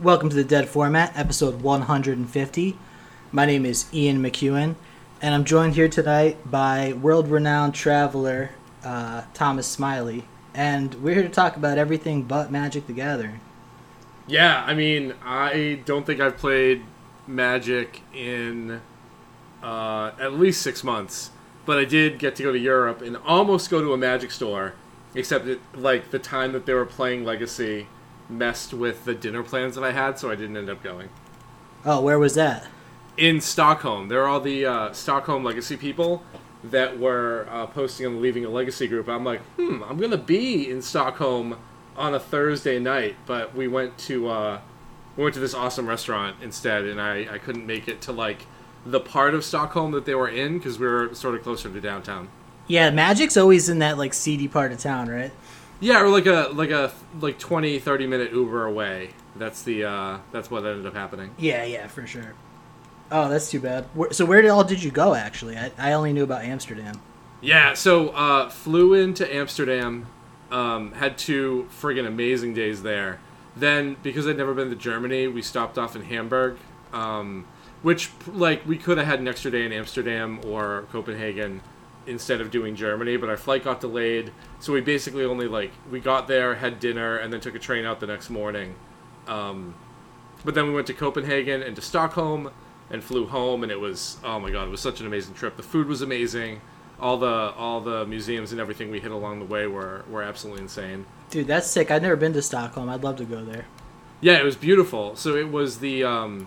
Welcome to the Dead Format, episode 150. My name is Ian McEwen, and I'm joined here tonight by world-renowned traveler Thomas Smiley, and we're here to talk about everything but Magic the Gathering. Yeah, I mean, I don't think I've played Magic in at least 6 months, but I did get to go to Europe and almost go to a Magic store, except the time that they were playing Legacy messed with the dinner plans that I had, so I didn't end up going. Oh, where was that? In Stockholm. There are all the Stockholm Legacy people that were posting on the Leaving a Legacy group. I'm like, I'm going to be in Stockholm on a Thursday night, but we went to this awesome restaurant instead, and I couldn't make it to, like, the part of Stockholm that they were in, because we were sort of closer to downtown. Yeah, Magic's always in that, like, seedy part of town, right? Yeah, or like a 20-30 minute Uber away. That's what ended up happening. Yeah, for sure. Oh, that's too bad. So where did you go, actually? I only knew about Amsterdam. Yeah, so flew into Amsterdam, had 2 friggin' amazing days there. Then, because I'd never been to Germany, we stopped off in Hamburg, which, like, we could have had an extra day in Amsterdam or Copenhagen instead of doing Germany, but our flight got delayed, so we basically only, we got there, had dinner, and then took a train out the next morning. But then we went to Copenhagen and to Stockholm and flew home, and it was, oh my god, it was such an amazing trip. The food was amazing. All the museums and everything we hit along the way were absolutely insane. Dude, that's sick. I've never been to Stockholm. I'd love to go there. Yeah, it was beautiful. So it was the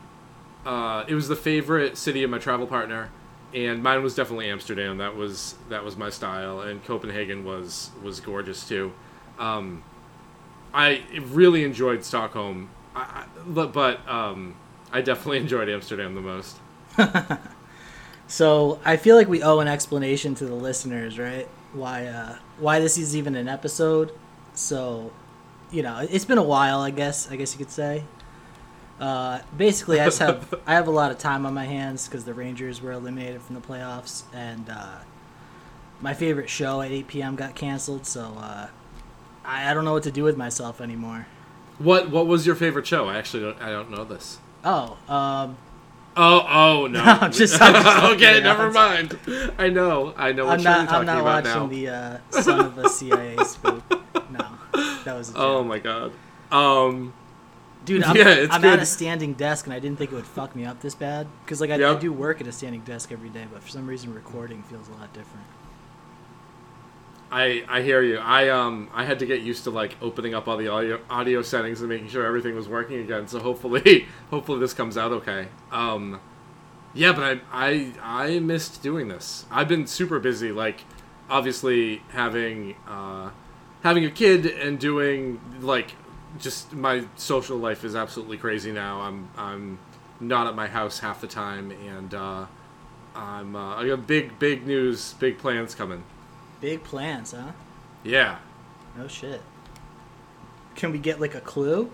favorite city of my travel partner, and mine was definitely Amsterdam. That was my style, and Copenhagen was gorgeous too. I really enjoyed Stockholm, but I definitely enjoyed Amsterdam the most. So I feel like we owe an explanation to the listeners, right? Why this is even an episode. So, it's been a while, I guess you could say. Basically, I have a lot of time on my hands because the Rangers were eliminated from the playoffs, and my favorite show at 8 p.m. got canceled, so I don't know what to do with myself anymore. What was your favorite show? I don't know this. Oh, no. No, I'm just okay, never mind. I know what show you're talking about now. I'm not watching the Son of a CIA spook. No, that was a joke. Oh my god. Dude, I'm at a standing desk, and I didn't think it would fuck me up this bad. Because, I do work at a standing desk every day, but for some reason recording feels a lot different. I hear you. I had to get used to, opening up all the audio settings and making sure everything was working again, so hopefully this comes out okay. Yeah, but I missed doing this. I've been super busy, obviously having a kid and doing, just my social life is absolutely crazy now. I'm not at my house half the time, and I got big news, big plans coming. Big plans, huh? Yeah. No shit. Can we get a clue?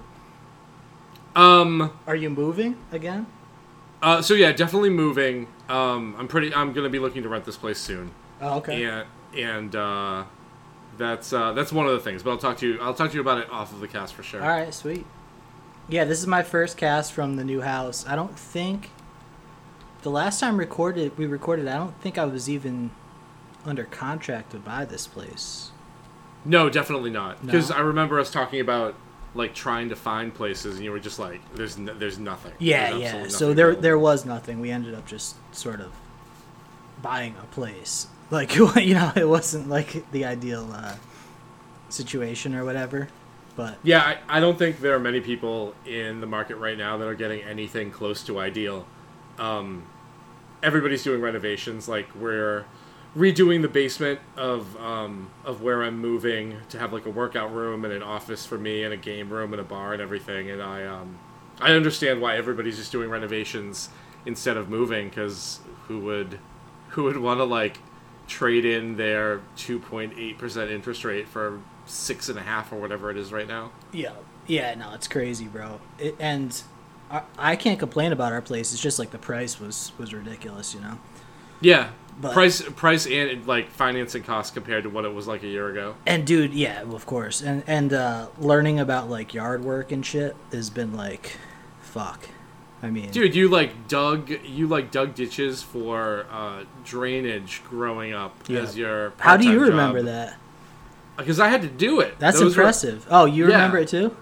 Are you moving again? So yeah, definitely moving. I'm gonna be looking to rent this place soon. Oh, okay. And that's one of the things, but I'll talk to you about it off of the cast for sure. All right, sweet. Yeah, this is my first cast from the new house. I don't think the last time we recorded, I don't think I was even under contract to buy this place. No, definitely not. Because No? I remember us talking about trying to find places, and you were just like, "There's nothing." Yeah. So there was nothing. We ended up just sort of buying a place. It wasn't the ideal situation or whatever. But yeah, I don't think there are many people in the market right now that are getting anything close to ideal. Everybody's doing renovations. We're redoing the basement of where I'm moving to have a workout room and an office for me and a game room and a bar and everything. And I understand why everybody's just doing renovations instead of moving, because who would want to trade in their 2.8% interest rate for 6.5% or whatever it is right now? Yeah, no, it's crazy, bro. And I can't complain about our place. It's just the price was ridiculous, Yeah, But, price and financing costs compared to what it was a year ago. And dude, yeah, of course. And learning about yard work and shit has been fuck. I mean, Dude, you dug ditches for drainage growing up as your how do you part-time remember job. that? Because I had to do it. That's Those were- impressive. Oh, you remember it too?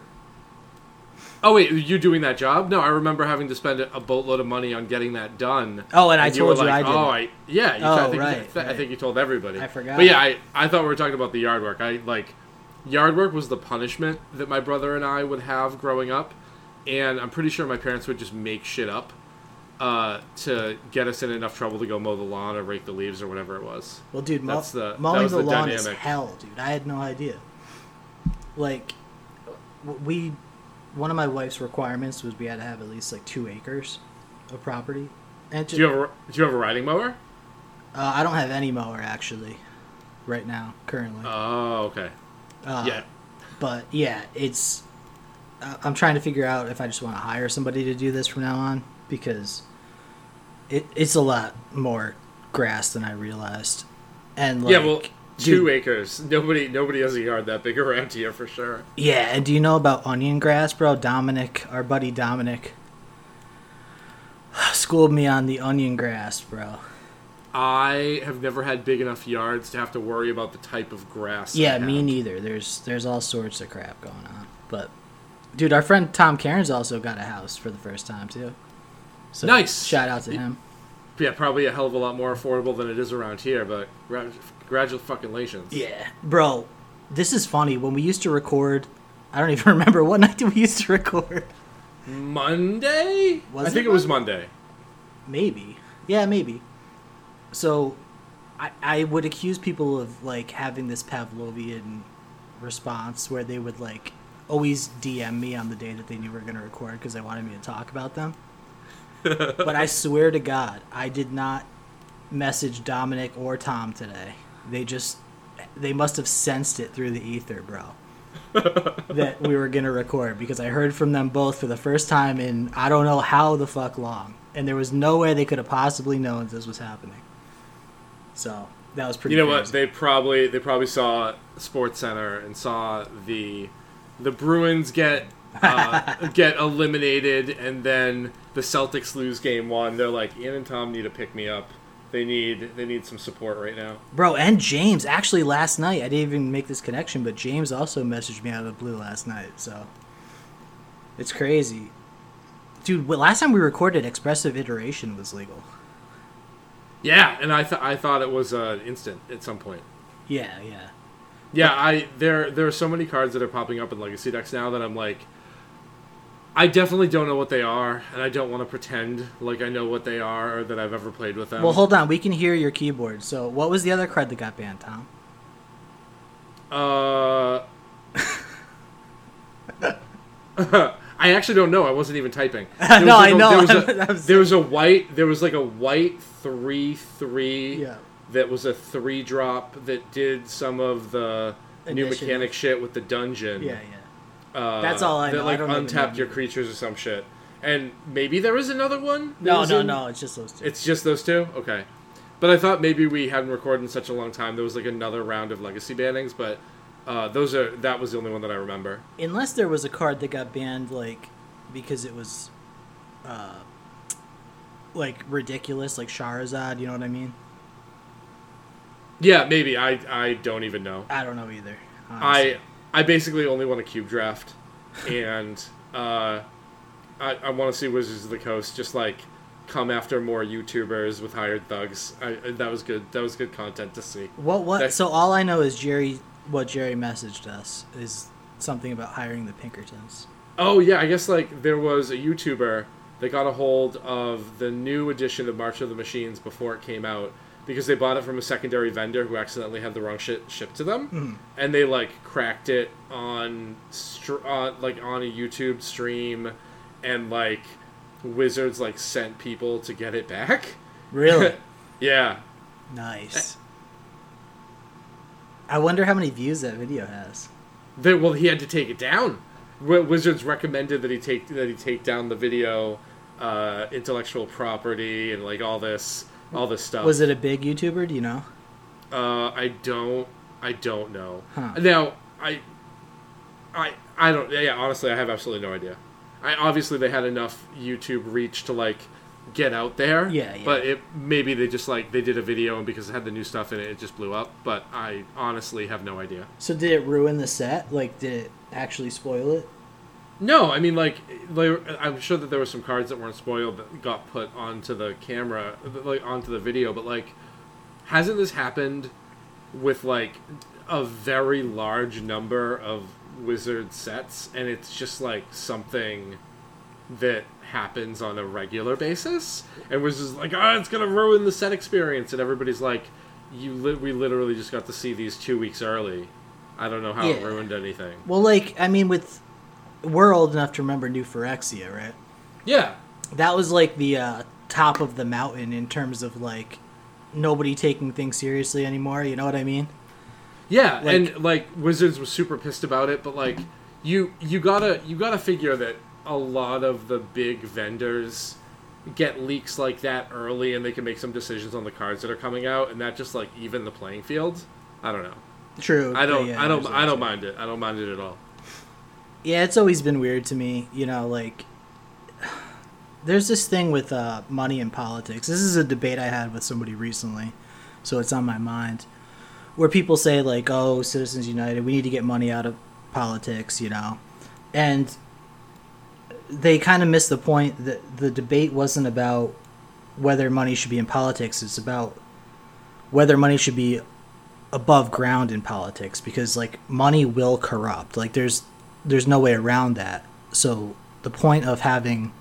Oh wait, you doing that job? No, I remember having to spend a boatload of money on getting that done. Oh, and I you told were you like, I did. I think you told everybody. I forgot. But yeah, I thought we were talking about the yard work. Yard work was the punishment that my brother and I would have growing up, and I'm pretty sure my parents would just make shit up to get us in enough trouble to go mow the lawn or rake the leaves or whatever it was. Well, dude, that mowing was the lawn is dynamic. hell, dude. I had no idea. Like, one of my wife's requirements was we had to have at least 2 acres of property. And Do you have a riding mower? I don't have any mower actually, right now, currently. Oh, okay. Yeah. But yeah, it's. I'm trying to figure out if I just want to hire somebody to do this from now on, because it's a lot more grass than I realized. And Yeah, well, dude, 2 acres. Nobody has a yard that big around here for sure. yeah, and do you know about onion grass, bro? Dominic, our buddy Dominic, schooled me on the onion grass, bro. I have never had big enough yards to have to worry about the type of grass. Yeah, I me have. neither. There's all sorts of crap going on. But, dude, our friend Tom Cairns also got a house for the first time, too. So, Nice. Shout out to him. Yeah, probably a hell of a lot more affordable than it is around here, but congratulations. Yeah. Bro, this is funny. When we used to record, I don't even remember. What night did we used to record? Monday? Was I think it it was Monday. Maybe. Yeah, maybe. So, I would accuse people of, having this Pavlovian response where they would, always DM me on the day that they knew we were going to record because they wanted me to talk about them. But I swear to God, I did not message Dominic or Tom today. They must have sensed it through the ether, bro. That we were going to record, because I heard from them both for the first time in I don't know how the fuck long. And there was no way they could have possibly known this was happening. So, that was pretty You know crazy. what? They probably saw Sports Center and saw the Bruins get eliminated, and then the Celtics lose game 1. They're like, Ian and Tom need to pick me up. They need some support right now. Bro, and James, actually last night, I didn't even make this connection, but James also messaged me out of the blue last night, so it's crazy. Dude, last time we recorded, expressive iteration was legal. Yeah, and I thought it was instant at some point. Yeah. Yeah, there are so many cards that are popping up in Legacy decks now that I'm like, I definitely don't know what they are, and I don't want to pretend like I know what they are or that I've ever played with them. Well, hold on, we can hear your keyboard. So, what was the other card that got banned, Tom? I actually don't know. I wasn't even typing. No, I know. There was a white 3/3 Yeah. that was a 3-drop that did some of the new Initiative. mechanic shit with the dungeon. Yeah. That's all I know. That I don't even untapped know. your creatures or some shit. And maybe there was another one? that No, was no, in- no, it's just those two. It's just those two? Okay. But I thought maybe we hadn't recorded in such a long time. There was another round of Legacy bannings, but that was the only one that I remember. Unless there was a card that got banned, because it was, ridiculous, like Charizard, you know what I mean? Yeah, maybe. I don't even know. I don't know either. Honestly. I basically only want a cube draft, and I want to see Wizards of the Coast just come after more YouTubers with hired thugs. That was good. That was good content to see. What? So all I know is what Jerry messaged us is something about hiring the Pinkertons. Oh yeah, I guess there was a YouTuber that got a hold of the new edition of March of the Machines before it came out, because they bought it from a secondary vendor who accidentally had the wrong shit shipped to them, and they cracked it on a YouTube stream, and Wizards sent people to get it back. Really? Yeah. Nice. I wonder how many views that video has. Well, he had to take it down. Wizards recommended that he take down the video, intellectual property, and all this stuff. Was it a big YouTuber? Do you know? I don't know. Huh. Now I don't. Yeah, honestly, I have absolutely no idea. obviously they had enough YouTube reach to like get out there. Yeah. But maybe they just like they did a video and because it had the new stuff in it, it just blew up. But I honestly have no idea. So did it ruin the set? Like, did it actually spoil it? No, I mean like I'm sure that there were some cards that weren't spoiled that got put onto the camera, like onto the video. But like, hasn't this happened with like a very large number of Wizard sets, and it's just like something that happens on a regular basis, and Wizards like, it's gonna ruin the set experience, and everybody's like, we literally just got to see these 2 weeks early. I don't know how it ruined anything. Well, like, I mean, we're old enough to remember New Phyrexia, right? Yeah. That was like the top of the mountain in terms of like nobody taking things seriously anymore, you know what I mean? Yeah, like, and like Wizards was super pissed about it, but like you gotta figure that a lot of the big vendors get leaks like that early, and they can make some decisions on the cards that are coming out, and that just like even the playing field. I don't know. True. I don't mind it. I don't mind it at all. Yeah, it's always been weird to me, you know, like there's this thing with money and politics. This is a debate I had with somebody recently, so it's on my mind. Where people say, like, oh, Citizens United, we need to get money out of politics, you know. And they kind of miss the point that the debate wasn't about whether money should be in politics. It's about whether money should be above ground in politics. Because, like, money will corrupt. Like, there's no way around that. So the point of having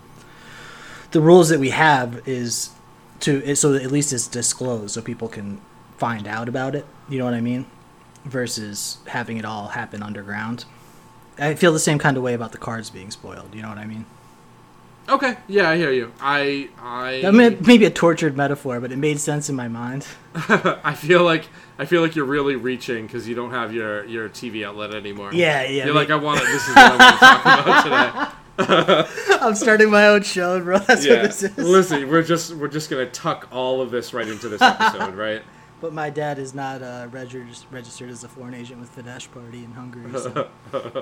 the rules that we have is so that at least it's disclosed so people can find out about it, you know what I mean, versus having it all happen underground. I feel the same kind of way about the cards being spoiled, you know what I mean? Okay, yeah, I hear you. I That may be a tortured metaphor, but it made sense in my mind. I feel like you're really reaching because you don't have your TV outlet anymore. Yeah. You're like, this is what I want to talk about today. I'm starting my own show, bro. That's what this is. Listen, we're just gonna tuck all of this right into this episode, right? But my dad is not registered as a foreign agent with Fidesz Party in Hungary, so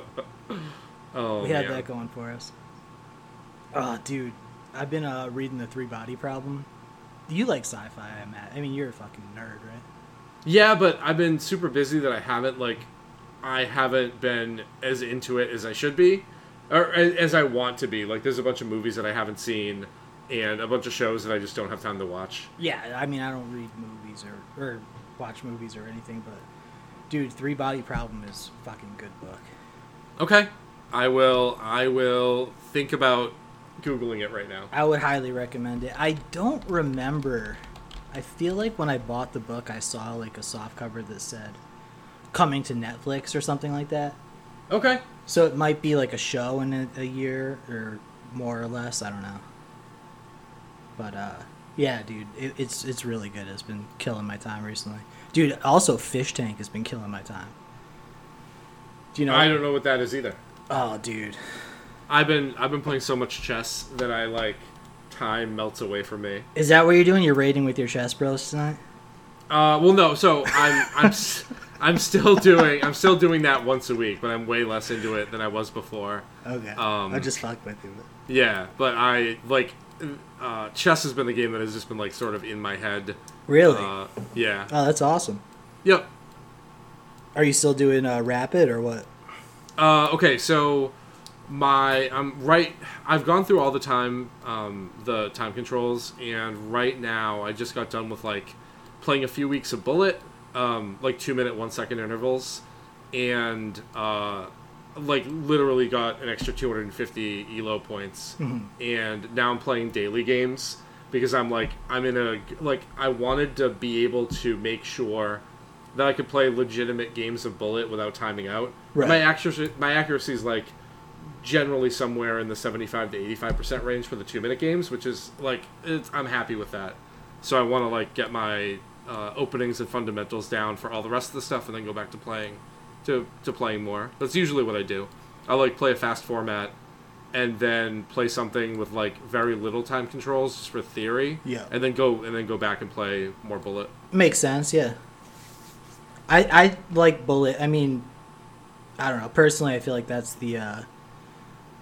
we had that going for us. Oh, dude, I've been reading the Three Body Problem. You like sci-fi, Matt? I mean, you're a fucking nerd, right? Yeah, but I've been super busy that I haven't been as into it as I should be, or as I want to be. Like, there's a bunch of movies that I haven't seen, and a bunch of shows that I just don't have time to watch. Yeah, I mean, I don't read movies or watch movies or anything, but dude, Three Body Problem is a fucking good book. Okay, I will think about Googling it right now. I would highly recommend it. I don't remember. I feel like when I bought the book, I saw like a soft cover that said coming to Netflix or something like that. Okay. So it might be like a show in a year or more or less. I don't know. But yeah, dude, it's really good. It's been killing my time recently. Dude, also Fish Tank has been killing my time. Do you know? I don't know what that is either. Oh, dude. I've been playing so much chess that I like time melts away from me. Is that what you're doing? You're raiding with your chess bros tonight? Well, no. So I'm still doing that once a week, but I'm way less into it than I was before. Okay. I just fucked with you. Yeah, but I like chess has been the game that has just been like sort of in my head. Really? Yeah. Oh, that's awesome. Yep. Are you still doing rapid or what? Okay, so I've gone through all the time controls, and right now I just got done with like playing a few weeks of Bullet, like 2 minute 1 second intervals, and like literally got an extra 250 elo points, and now I'm playing daily games because I wanted to be able to make sure that I could play legitimate games of Bullet without timing out. Right. My accuracy is like generally somewhere in the 75 to 85% range for the 2 minute games, which is like I'm happy with that. So I want to like get my openings and fundamentals down for all the rest of the stuff, and then go back to playing more. That's usually what I do. I like play a fast format, and then play something with like very little time controls just for theory. Yeah. And then go back and play more Bullet. Makes sense. Yeah. I like Bullet. I mean, I don't know. Personally, I feel like that's the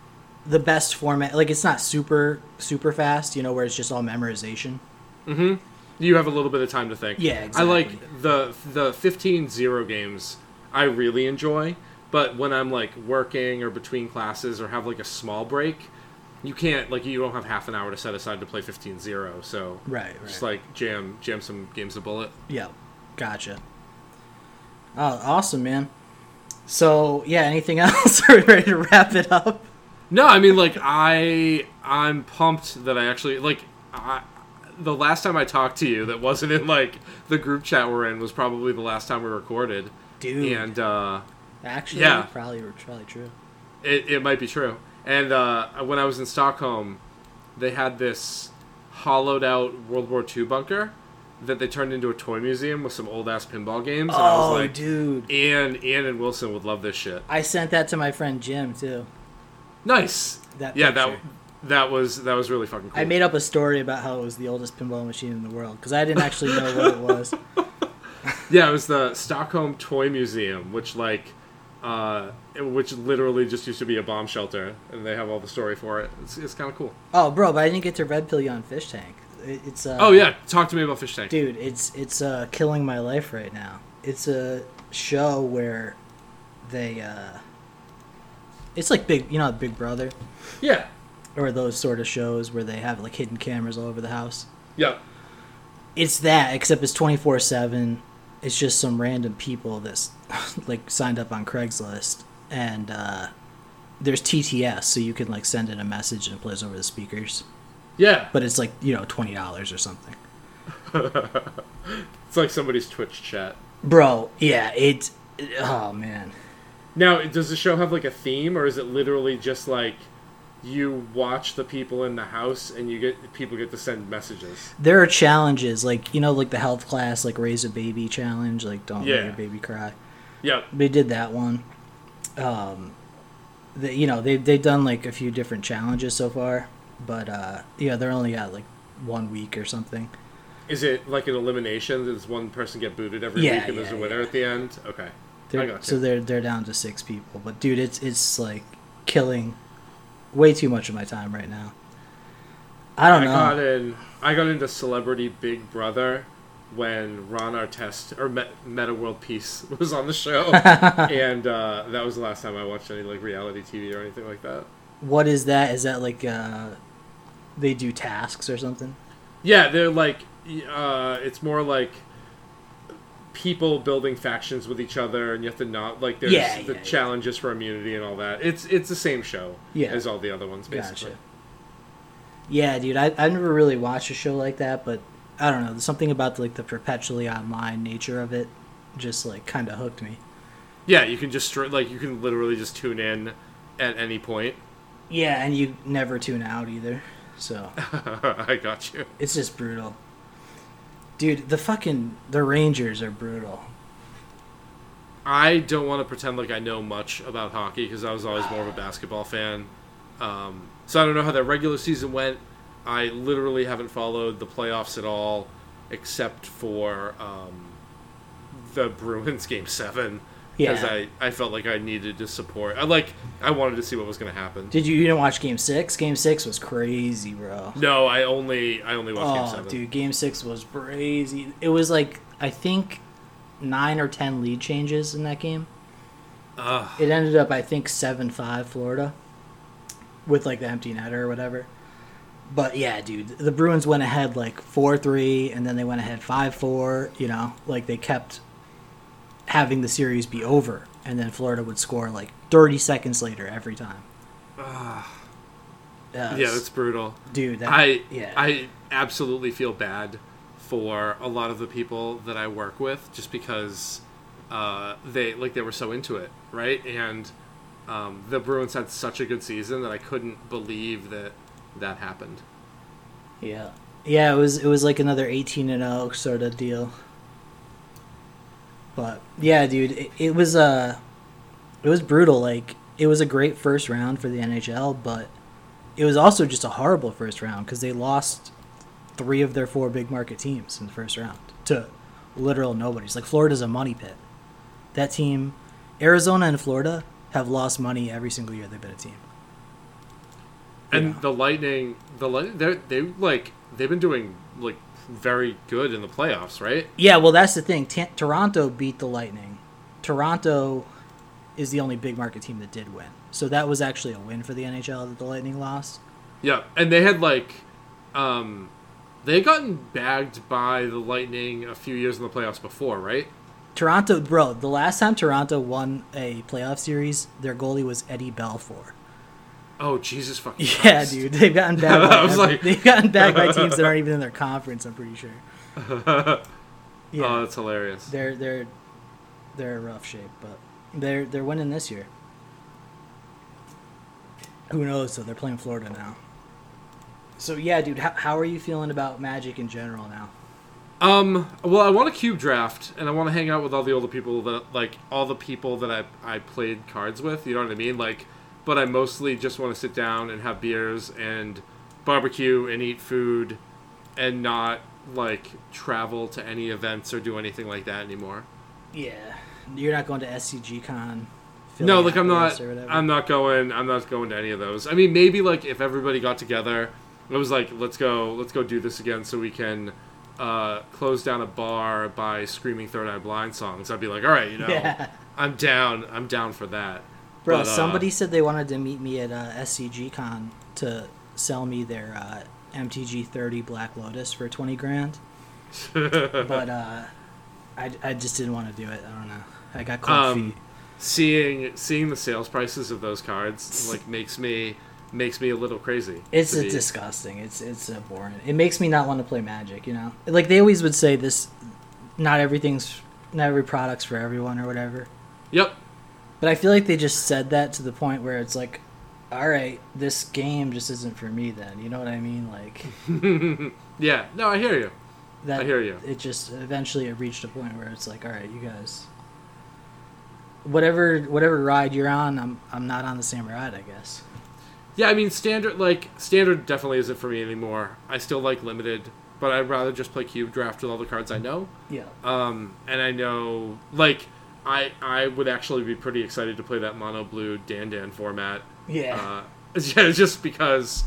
the best format. Like, it's not super fast, you know, where it's just all memorization. Mm-hmm. You have a little bit of time to think. Yeah, exactly. I like the 15-0 games. I really enjoy, but when I'm like working or between classes or have like a small break, you can't, like, you don't have half an hour to set aside to play 15-0. So right. Just like jam some games of bullet. Yeah, gotcha. Oh, awesome, man. So yeah, anything else? Are we ready to wrap it up? No, I mean, like, I'm pumped that I actually, like, the last time I talked to you that wasn't in, like, the group chat we're in was probably the last time we recorded. Dude. And, actually, yeah. probably true. It might be true. And when I was in Stockholm, they had this hollowed-out World War II bunker that they turned into a toy museum with some old-ass pinball games. And I was like, dude. Ian and Wilson would love this shit. I sent that to my friend Jim, too. Nice. That was really fucking cool. I made up a story about how it was the oldest pinball machine in the world, because I didn't actually know what it was. Yeah, it was the Stockholm Toy Museum, which literally just used to be a bomb shelter, and they have all the story for it. It's kind of cool. Oh, bro, but I didn't get to red pill you on Fish Tank. It's oh yeah, talk to me about Fish Tank, dude. It's killing my life right now. It's a show where they it's like Big Brother, yeah, or those sort of shows where they have like hidden cameras all over the house. yeah. It's that, except it's 24/7. It's just some random people that's like signed up on Craigslist, and there's TTS, so you can like send in a message and it plays over the speakers. Yeah, but it's like $20 or something. It's like somebody's Twitch chat, bro. Yeah, oh man. Now, does the show have like a theme, or is it literally just like you watch the people in the house and people get to send messages? There are challenges, like like the health class, like raise a baby challenge, like don't let your baby cry. Yeah, they did that one. They've done like a few different challenges so far, but they're only at like 1 week or something. Is it like an elimination? Does one person get booted every week and there's a winner at the end? Okay, I got you. So they're down to 6 people, but dude, it's like killing way too much of my time right now. I don't know. I got into Celebrity Big Brother when Ron Artest or Meta World Peace was on the show, and that was the last time I watched any like reality TV or anything like that. What is that? Is that like they do tasks or something? Yeah, they're like it's more like people building factions with each other, and you have to not like there's challenges for immunity and all that. It's the same show as all the other ones, basically. Gotcha. Yeah, dude, I've never really watched a show like that, but I don't know. There's something about like the perpetually online nature of it, just like kind of hooked me. Yeah, you can just you can literally just tune in at any point. Yeah, and you never tune out either. So I got you. It's just brutal. Dude, the Rangers are brutal. I don't want to pretend like I know much about hockey because I was always more of a basketball fan. So I don't know how that regular season went. I literally haven't followed the playoffs at all, except for the Bruins Game 7. Because I felt like I needed to support. I wanted to see what was going to happen. You didn't watch Game 6? Game 6 was crazy, bro. No, I only watched Game 7. Dude, Game 6 was crazy. It was like, I think, 9 or 10 lead changes in that game. It ended up, I think, 7-5 Florida with like the empty netter or whatever. But yeah, dude, the Bruins went ahead like 4-3, and then they went ahead 5-4. Like they kept having the series be over, and then Florida would score like 30 seconds later every time. Yeah, that's brutal, dude. I absolutely feel bad for a lot of the people that I work with, just because they were so into it, right? And the Bruins had such a good season that I couldn't believe that happened. Yeah, it was like another 18-0 sort of deal. But yeah, dude, it was brutal. Like, it was a great first round for the NHL, but it was also just a horrible first round because they lost 3 of their 4 big market teams in the first round to literal nobodies. Like, Florida's a money pit. That team, Arizona and Florida, have lost money every single year they've been a team. And the Lightning, they've been doing like very good in the playoffs, right? Yeah, well, that's the thing. Toronto beat the Lightning. Toronto is the only big market team that did win, so that was actually a win for the NHL that the Lightning lost. Yeah, and they had they had gotten bagged by the Lightning a few years in the playoffs before, right? Toronto, bro, the last time Toronto won a playoff series, their goalie was Eddie Belfour. Oh, Jesus fucking Christ. Yeah, dude, they've gotten bagged. They've gotten bagged by teams that aren't even in their conference. I'm pretty sure. Yeah. Oh, that's hilarious. They're in rough shape, but they're winning this year. Who knows? So they're playing Florida now. So yeah, dude, how are you feeling about Magic in general now? Well, I want a cube draft, and I want to hang out with all the older people all the people that I played cards with. You know what I mean? But I mostly just want to sit down and have beers and barbecue and eat food, and not travel to any events or do anything like that anymore. Yeah, you're not going to SCG Con. No, I'm not going to any of those. I mean, maybe if everybody got together, it was let's go do this again so we can close down a bar by screaming Third Eye Blind songs. I'd be like, all right, yeah. I'm down for that. Bro, somebody said they wanted to meet me at SCG Con to sell me their MTG 30 Black Lotus for $20,000. But I just didn't want to do it. I don't know. I got cold feet. Seeing the sales prices of those cards makes me a little crazy. It's disgusting. It's boring. It makes me not want to play Magic. You know, they always would say this. Not every product's for everyone or whatever. Yep. But I feel like they just said that to the point where it's like, all right, this game just isn't for me then. You know what I mean? Yeah. No, I hear you. I hear you. It just eventually it reached a point where it's like, all right, you guys, whatever ride you're on, I'm not on the same ride, I guess. Yeah, I mean, standard definitely isn't for me anymore. I still like limited, but I'd rather just play cube draft with all the cards I know. Yeah. And I know I would actually be pretty excited to play that mono blue Dan format. Yeah. Just because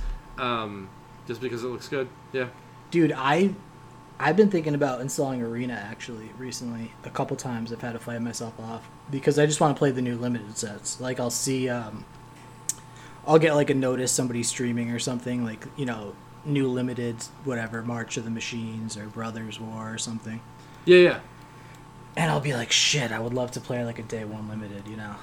it looks good. Yeah. Dude, I've been thinking about installing Arena actually recently. A couple times I've had to fight myself off because I just want to play the new limited sets. I'll see I'll get a notice somebody streaming or something new limited whatever March of the Machines or Brothers War or something. Yeah. And I'll be like, shit, I would love to play a day one limited, you know.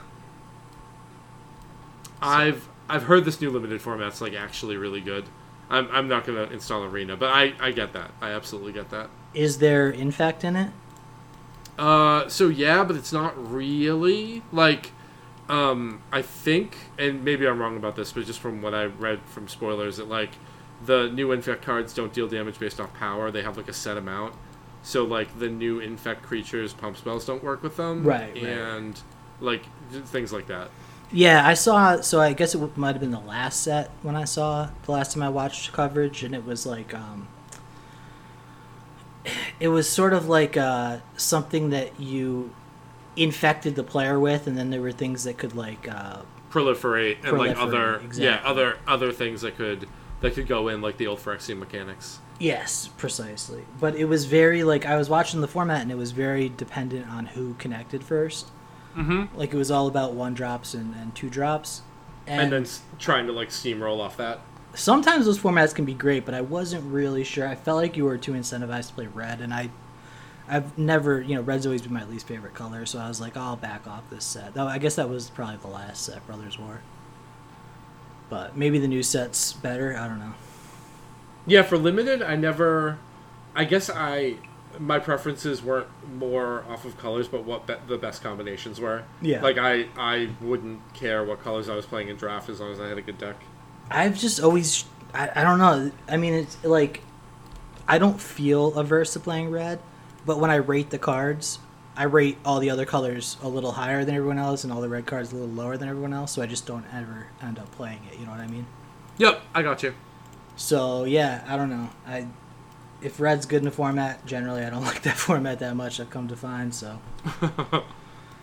So. I've heard this new limited format's actually really good. I'm not gonna install Arena, but I get that. I absolutely get that. Is there Infect in it? So yeah, but it's not really I think, and maybe I'm wrong about this, but just from what I read from spoilers, that the new Infect cards don't deal damage based off power. They have a set amount. So the new Infect creatures pump spells don't work with them. Right. And things like that. Yeah, I saw. So I guess it might have been the last set when I saw the last time I watched coverage, and it was it was sort of something that you infected the player with, and then there were things that could proliferate and other exactly. other things that could go in the old Phyrexian mechanics. Yes, precisely. But it was very I was watching the format, and it was very dependent on who connected first. Mm-hmm. It was all about 1-drops and 2-drops. And then trying to steamroll off that. Sometimes those formats can be great, but I wasn't really sure. I felt like you were too incentivized to play red, and I've never, red's always been my least favorite color, so I was like, I'll back off this set. Though I guess that was probably the last set, Brothers War. But maybe the new set's better, I don't know. Yeah, for limited, my preferences weren't more off of colors, but what the best combinations were. Yeah. I wouldn't care what colors I was playing in draft as long as I had a good deck. I've just always... I don't know. I mean, it's I don't feel averse to playing red, but when I rate the cards, I rate all the other colors a little higher than everyone else and all the red cards a little lower than everyone else, so I just don't ever end up playing it. You know what I mean? Yep, I got you. So, yeah, I don't know. If red's good in the format, generally I don't like that format that much, I've come to find, so...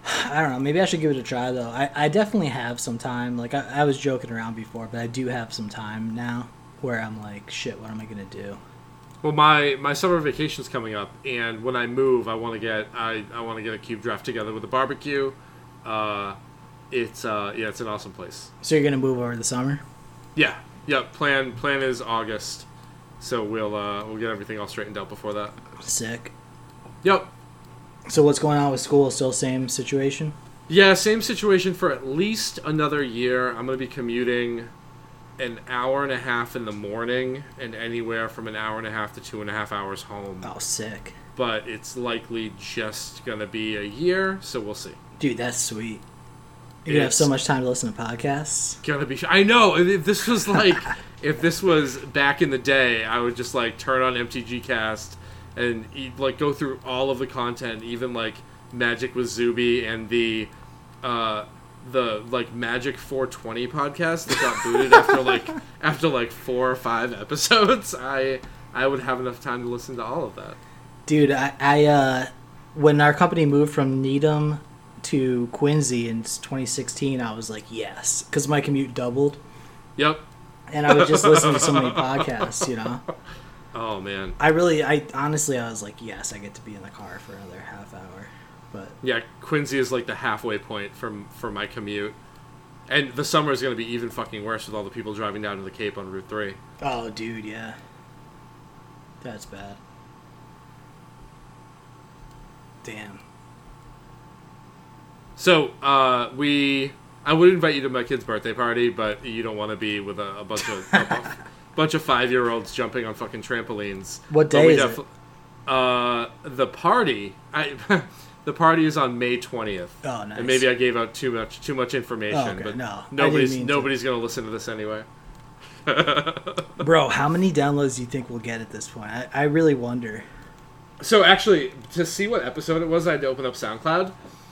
I don't know. Maybe I should give it a try, though. I definitely have some time. Like, I was joking around before, but I do have some time now where I'm like, shit, what am I going to do? Well, my summer vacation's coming up, and when I move, I want to get a cube draft together with a barbecue. It's an awesome place. So you're going to move over the summer? Yeah. Plan is August, so we'll get everything all straightened out before that. Sick. Yep. So what's going on with school? Still same situation? Yeah, same situation for at least another year. I'm going to be commuting an hour and a half in the morning and anywhere from an hour and a half to 2.5 hours home. Oh, sick. But it's likely just going to be a year, so we'll see. Dude, that's sweet. You're going to have so much time to listen to podcasts. Gonna be. I know. If this was like, if this was back in the day, I would just like turn on MTG Cast and like go through all of the content, even like Magic with Zuby and the like Magic 420 podcast that got booted after like 4 or 5 episodes. I would have enough time to listen to all of that. Dude, I when our company moved from Needham to Quincy in 2016, I was like, yes, because my commute doubled. Yep. And I was just listening to so many podcasts, you know. Oh man. I honestly was like, yes, I get to be in the car for another half hour. But yeah, Quincy is like the halfway point for my commute. And the summer is going to be even fucking worse with all the people driving down to the Cape on Route 3. Oh, dude, yeah. That's bad. Damn. So, I would invite you to my kid's birthday party, but you don't want to be with a bunch of bunch of 5-year-olds jumping on fucking trampolines. What day is it? The party. The party is on May 20th. Oh, nice. And maybe I gave out too much information, oh, okay. but no, nobody's going to listen to this anyway. Bro, how many downloads do you think we'll get at this point? I really wonder. So actually, to see what episode it was, I had to open up SoundCloud.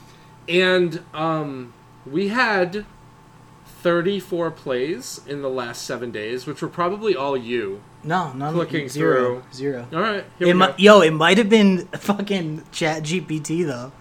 And we had 34 plays in the last 7 days, which were probably all you. No, clicking zero. through. Zero. All right, here we go. It might have been fucking ChatGPT though.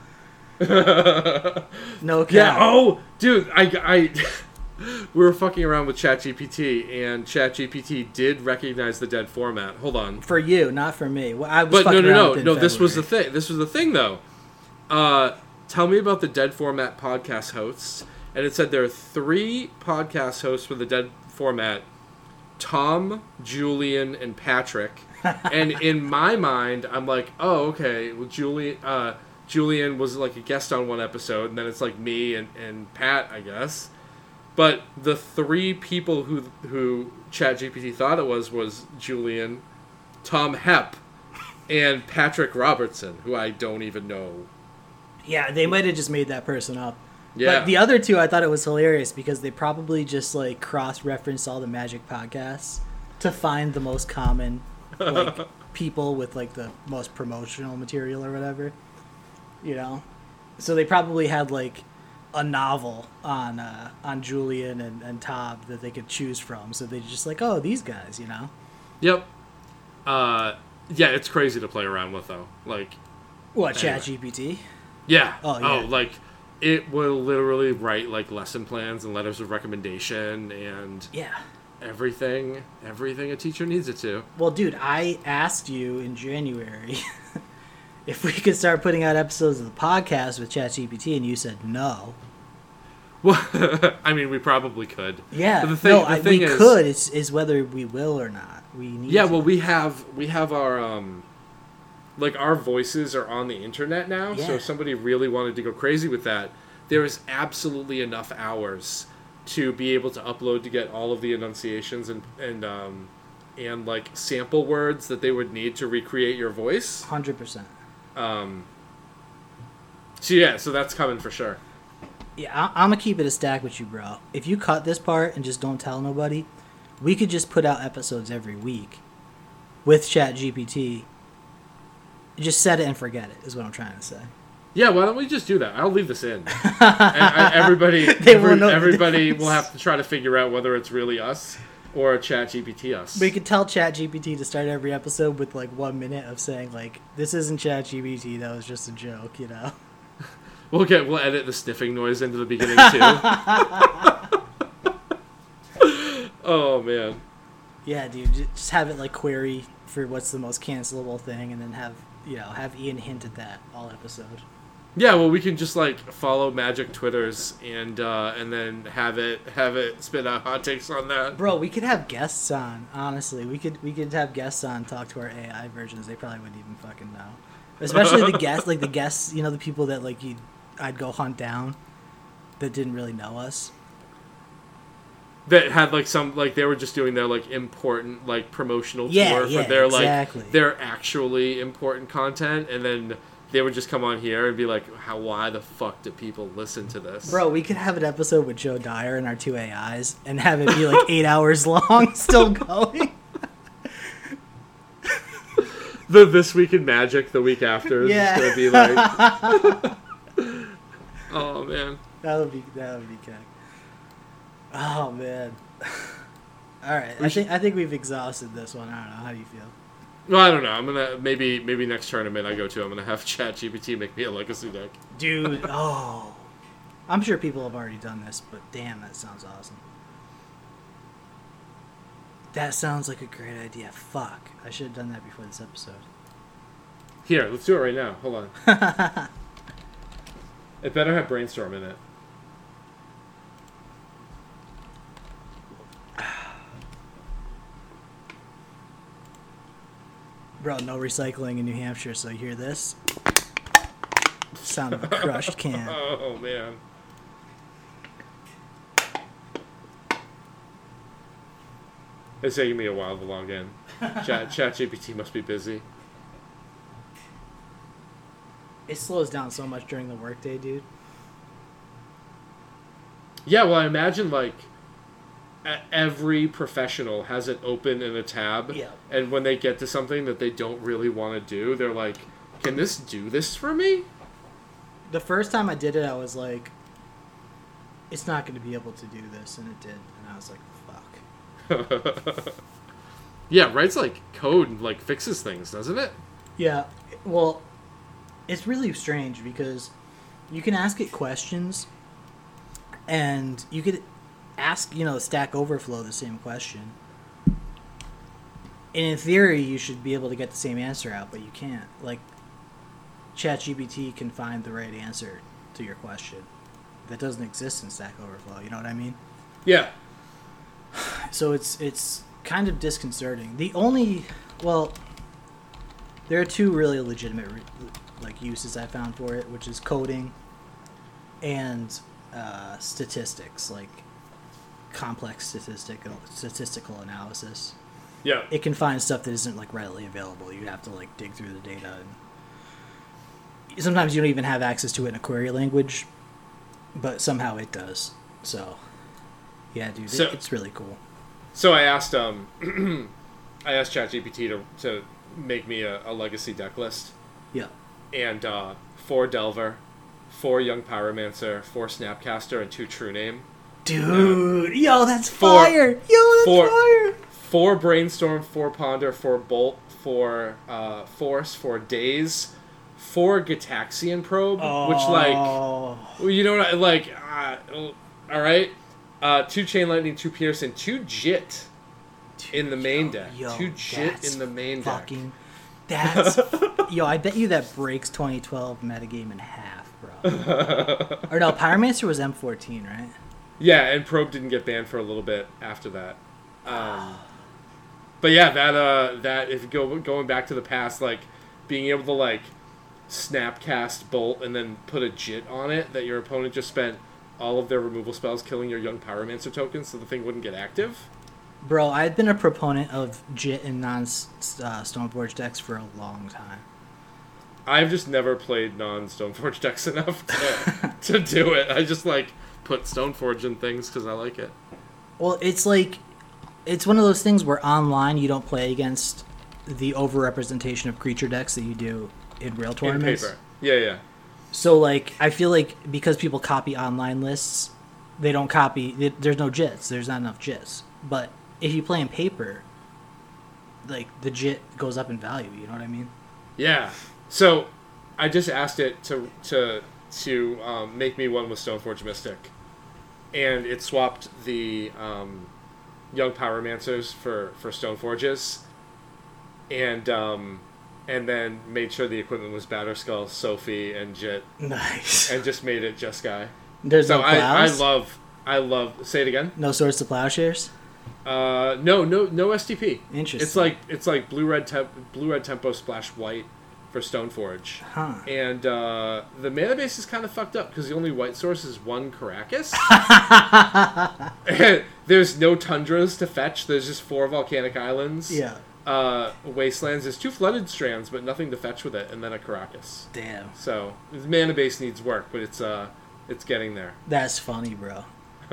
No cap. Yeah. Oh, dude, I we were fucking around with ChatGPT, and ChatGPT did recognize the dead format. Hold on. For you, not for me. I was but fucking no. around This was the thing. This was the thing, though. Tell me about the dead format podcast hosts. And it said there are 3 podcast hosts for the dead format: Tom, Julian, and Patrick. And in my mind, I'm like, oh, okay. Well, Julian was like a guest on one episode, and then it's like me and Pat, I guess. But the 3 people who ChatGPT thought it was Julian, Tom Hepp, and Patrick Robertson, who I don't even know. Yeah, they might have just made that person up. Yeah. But the other 2, I thought it was hilarious because they probably just like cross-referenced all the Magic podcasts to find the most common like people with like the most promotional material or whatever. You know, so they probably had like a novel on Julian and Tom that they could choose from. So they just like, oh, these guys, you know. Yep. Yeah, it's crazy to play around with though. Like, what, anyway. ChatGPT? Yeah. Oh, yeah. Like it will literally write like lesson plans and letters of recommendation and yeah, everything a teacher needs it to. Well, dude, I asked you in January if we could start putting out episodes of the podcast with ChatGPT, and you said no. Well, I mean, we probably could. Yeah, but the thing is, could. It's whether we will or not. We need. Yeah, to. well, we have our like our voices are on the internet now. Yeah. So if somebody really wanted to go crazy with that, there is absolutely enough hours to be able to upload to get all of the enunciations and like sample words that they would need to recreate your voice. 100%. So yeah, so that's coming for sure. Yeah, I'm gonna keep it a stack with you, bro. If you cut this part and just don't tell nobody, we could just put out episodes every week with ChatGPT. Just set it and forget it, is what I'm trying to say. Yeah, why don't we just do that? I'll leave this in. Everybody will have to try to figure out whether it's really us or ChatGPT us. We could tell ChatGPT to start every episode with like 1 minute of saying like, "This isn't ChatGPT. That was just a joke," you know. We'll edit the sniffing noise into the beginning too. Oh man. Yeah, dude, just have it like query for what's the most cancelable thing, and then have Ian hint at that all episode. Yeah, well, we can just like follow Magic Twitters and then have it spit out hot takes on that. Bro, we could have guests on. Honestly, we could have guests on, talk to our AI versions. They probably wouldn't even fucking know. Especially the guests, the people that like I'd go hunt down that didn't really know us. That had like some like they were just doing their like important like promotional tour for their exactly. like their actually important content, and then they would just come on here and be like, why the fuck do people listen to this? Bro, we could have an episode with Joe Dyer and our two AIs and have it be like 8 hours long, still going. The This Week in Magic the week after is just going to be like... Oh, man. That would be good. Oh, man. All right. I think we've exhausted this one. I don't know. How do you feel? Well, I don't know. I'm gonna maybe next tournament I go to, I'm gonna have ChatGPT make me a legacy deck. Dude, oh, I'm sure people have already done this, but damn, that sounds awesome. That sounds like a great idea. Fuck, I should have done that before this episode. Here, let's do it right now. Hold on. It better have brainstorm in it. Bro, no recycling in New Hampshire, so you hear this? Sound of a crushed can. Oh, man. It's taking me a while to log in. ChatGPT must be busy. It slows down so much during the workday, dude. Yeah, well, I imagine, like, every professional has it open in a tab, and when they get to something that they don't really want to do, they're like, can this do this for me? The first time I did it, I was like, it's not going to be able to do this, and it did, and I was like, fuck. Yeah, writes like code and like fixes things, doesn't it? Yeah, well, it's really strange because you can ask it questions, and you could ask, Stack Overflow the same question. And in theory, you should be able to get the same answer out, but you can't. Like, ChatGPT can find the right answer to your question. That doesn't exist in Stack Overflow, you know what I mean? Yeah. So it's kind of disconcerting. There are two really legitimate uses I found for it, which is coding and statistics, like complex statistical analysis. Yeah. It can find stuff that isn't like readily available. You have to like dig through the data, and sometimes you don't even have access to it in a query language, but somehow it does. So yeah, dude, it's really cool. So I asked ChatGPT to make me a legacy deck list. Yeah. And 4 Delver, 4 Young Pyromancer, 4 Snapcaster, and 2 True Name. Dude, that's fire! Fire! 4 Brainstorm, 4 Ponder, 4 Bolt, 4 Force, 4 Daze, 4 Gitaxian Probe, which you know what all right. 2 Chain Lightning, 2 Pierce, and 2 Jit in the main deck. 2 Jit in the main deck. That's... I bet you that breaks 2012 metagame in half, bro. Or no, Pyromancer was M14, right? Yeah, and Probe didn't get banned for a little bit after that. But yeah, that if going back to the past, like, being able to, like, Snapcast Bolt and then put a Jit on it, that your opponent just spent all of their removal spells killing your Young Pyromancer tokens so the thing wouldn't get active. Bro, I've been a proponent of Jit and non-Stoneforge decks for a long time. I've just never played non-Stoneforge decks enough to do it. I just, like, put Stoneforge in things because I like it. Well, it's like... It's one of those things where online you don't play against the over-representation of creature decks that you do in real tournaments. In paper. Yeah. So, like, I feel like because people copy online lists, they don't copy... There's no JITs. There's not enough JITs. But if you play in paper, like, the JIT goes up in value. You know what I mean? Yeah. So, I just asked it to to make me one with Stoneforge Mystic, and it swapped the Young Pyromancers for Stoneforges, and then made sure the equipment was Batterskull, Sophie, and Jit. Nice. And just made it Jeskai. There's so no plows? I love. Say it again. No Swords to Plowshares? No STP. Interesting. It's like blue red tempo splash white for Stoneforge. Huh. And the mana base is kind of fucked up because the only white source is one Caracas. And there's no tundras to fetch. There's just 4 volcanic islands. Yeah. Wastelands. There's 2 flooded strands, but nothing to fetch with it, and then a Caracas. Damn. So the mana base needs work, but it's getting there. That's funny, bro.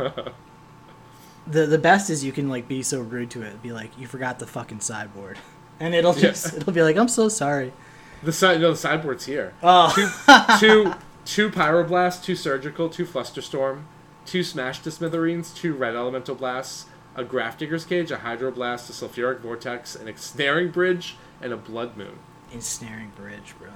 The best is you can like be so rude to it, be like, you forgot the fucking sideboard, and it'll be like, I'm so sorry. The sideboard's here. Oh. two Pyroblast, 2 Surgical, 2 Flusterstorm, 2 Smash to Smithereens, 2 Red Elemental Blasts, a Grafdigger's Cage, a Hydroblast, a Sulfuric Vortex, an Ensnaring Bridge, and a Blood Moon. Ensnaring Bridge, bro.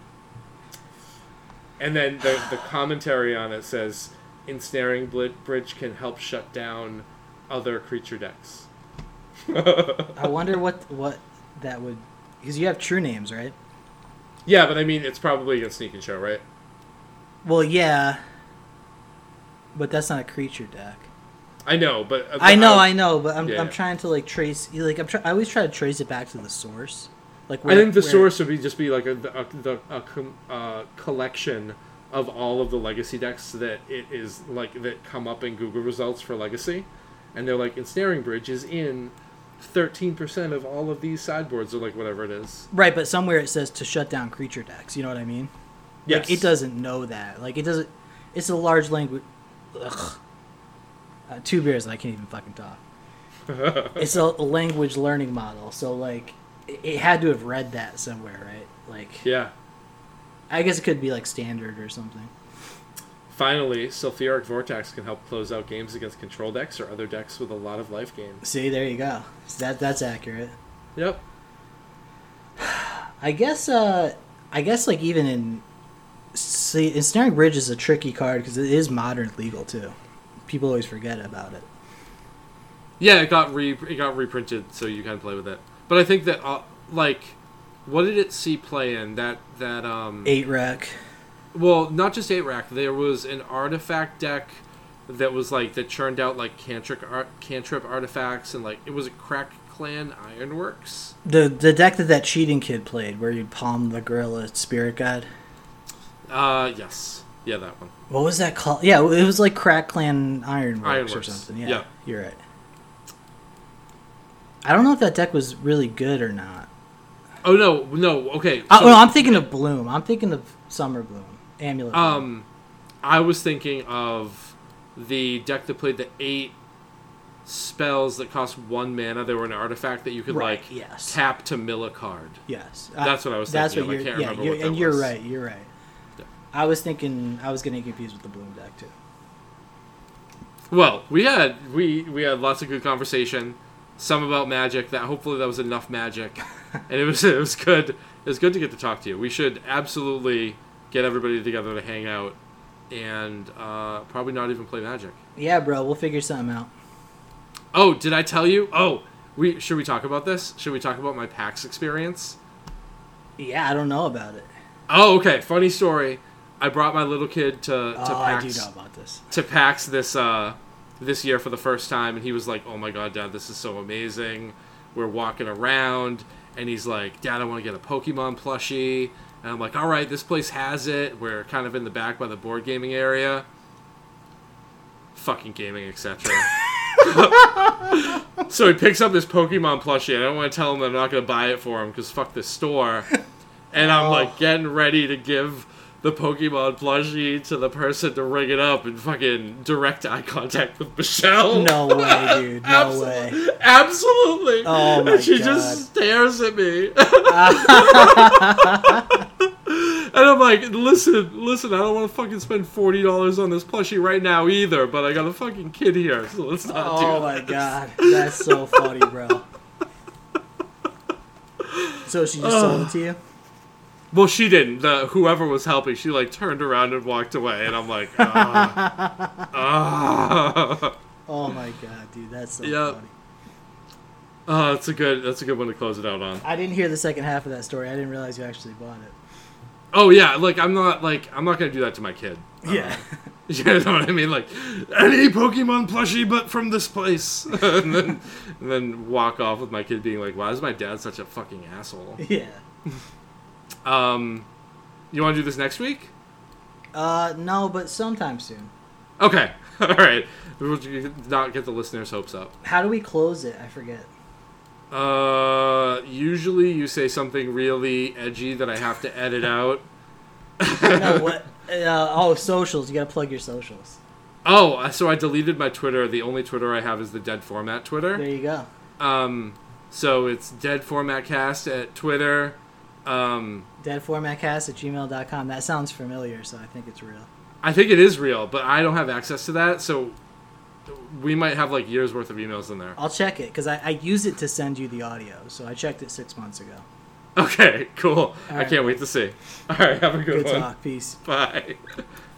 And then the commentary on it says, Ensnaring Bridge can help shut down other creature decks. I wonder what that would... Because you have true names, right? Yeah, but I mean, it's probably against Sneak and Show, right? Well, yeah. But that's not a creature deck. I know, but... I know, but I'm yeah. trying to, like, trace... Like, I always try to trace it back to the source. Like, I think the source would just be like a collection of all of the Legacy decks that it is like that come up in Google results for Legacy, and they're like, Ensnaring Bridge is in 13% of all of these sideboards, or like whatever it is. Right, but somewhere it says to shut down creature decks. You know what I mean? Yes. Like, it doesn't know that. Like, it doesn't... It's a large language... Ugh. 2 beers and I can't even fucking talk. It's a language learning model, so, like, it had to have read that somewhere, right? Like... Yeah. I guess it could be, like, standard or something. Finally, Sulfuric Vortex can help close out games against control decks or other decks with a lot of life gain. See, there you go. That's accurate. Yep. I guess, like, even in... See, Ensnaring Bridge is a tricky card because it is modern legal, too. People always forget about it. Yeah, it got reprinted, so you can play with it. But I think that, like, what did it see play in? That 8-rack. Well, not just 8-rack. There was an artifact deck that was, like, that churned out, like, cantrip artifacts, and, like, it was a Crack Clan Ironworks. The deck that cheating kid played, where you'd palm the Gorilla Spirit Guide. Yes. Yeah, that one. What was that called? Yeah, it was like Crack Clan Ironworks or something. Yeah, yep. You're right. I don't know if that deck was really good or not. Oh, no, okay. So, no, I'm thinking of Bloom. I'm thinking of Summer Bloom. Amulet Bloom. I was thinking of the deck that played the 8 spells that cost 1 mana. They were an artifact that you could, tap to mill a card. Yes. That's what I was thinking of. I can't remember what that was. You're right. Yeah. I was thinking... I was getting confused with the Bloom deck, too. Well, we had lots of good conversation. Some about Magic. Hopefully that was enough Magic. And it was good. It was good to get to talk to you. We should absolutely get everybody together to hang out and probably not even play Magic. Yeah, bro. We'll figure something out. Oh, did I tell you? Oh, should we talk about this? Should we talk about my PAX experience? Yeah, I don't know about it. Oh, okay. Funny story. I brought my little kid to PAX. I do know about this. To PAX this year for the first time, and he was like, "Oh my god, Dad, this is so amazing." We're walking around, and he's like, "Dad, I want to get a Pokemon plushie." And I'm like, "All right, this place has it." We're kind of in the back by the board gaming area. Fucking gaming, etc. So he picks up this Pokemon plushie. I don't want to tell him that I'm not going to buy it for him because fuck this store. And I'm like getting ready to give the Pokemon plushie to the person to ring it up and fucking direct eye contact with Michelle. No way, dude. No way. Absolutely. Oh my god. And she just stares at me. And I'm like, listen, I don't want to fucking spend $40 on this plushie right now either, but I got a fucking kid here, so let's not do that. Oh my god. That's so funny, bro. So she just sold it to you? Well, she didn't. Whoever was helping, she like turned around and walked away, and I'm like, Oh my god, dude, that's so funny. Oh, that's a good one to close it out on. I didn't hear the second half of that story. I didn't realize you actually bought it. Oh yeah, like I'm not gonna do that to my kid. Yeah. You know what I mean? Like, any Pokemon plushie but from this place. and then walk off with my kid being like, why is my dad such a fucking asshole? Yeah. You want to do this next week? No, but sometime soon. Okay. All right. We'll not get the listeners' hopes up. How do we close it? I forget. Usually you say something really edgy that I have to edit out. No, what? Socials. You gotta plug your socials. Oh, so I deleted my Twitter. The only Twitter I have is the Dead Format Twitter. There you go. So it's Dead Format Cast at Twitter. Deadformatcast@gmail.com. That sounds familiar, so I think it's real. I think it is real, but I don't have access to that, so we might have like years worth of emails in there. I'll check it because I use it to send you the audio. So I checked it 6 months ago. Okay, cool. All I can't wait to see. All right, have a good one. Good talk. Peace. Bye.